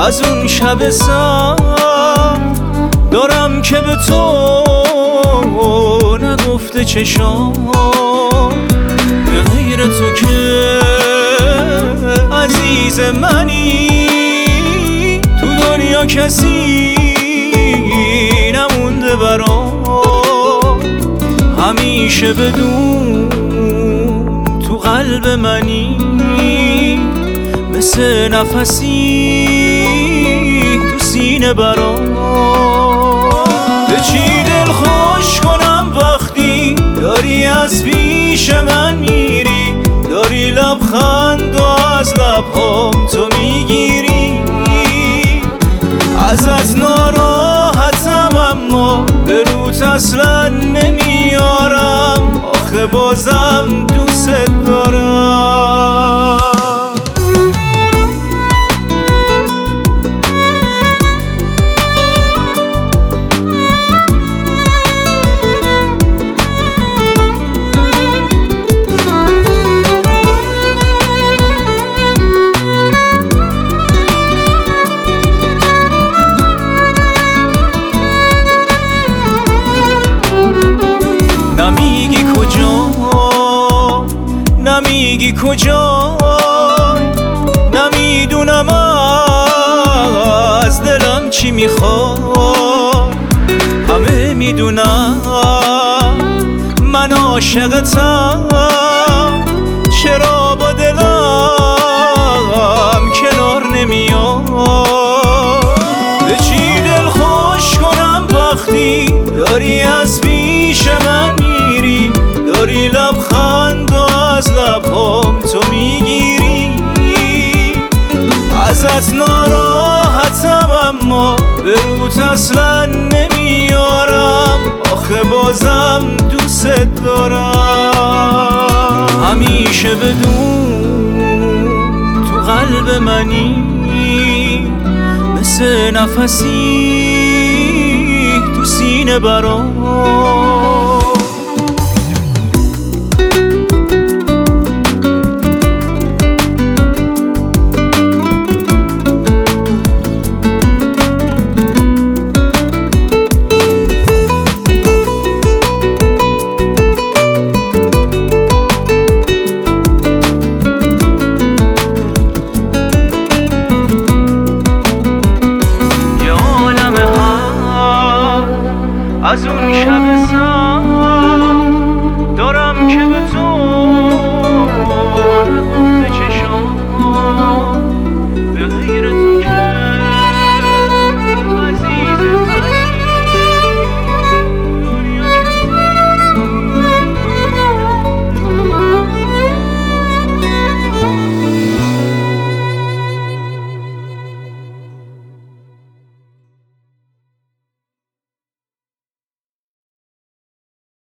از اون شب سر دارم که به تو نگفته چشام، به غیر تو که عزیز منی تو دنیا کسی نمونده برام. همیشه بدون تو قلب منی مثل نفسی تو سینه برام. به چی دل خوش کنم وقتی داری از پیش من میری، داری لبخند و از لبهام تو میگیری. ازت ناراحتم اما به روت اصلا نمیارم، آخه بازم دوست دارم. نمیگی کجا، نمیدونم از دلم چی میخواد. همه میدونم من عاشقتم، چرا با دلم کنار نمیاد. به چی دل خوش کنم وقتی داری از پیش من میری، داری لبخند و از لبهام تو میگیری. ازت ناراحتم اما به روت اصلا نمیارم، آخه بازم دوست دارم. همیشه بدون تو قلب منی مثل نفسی تو سینه برام.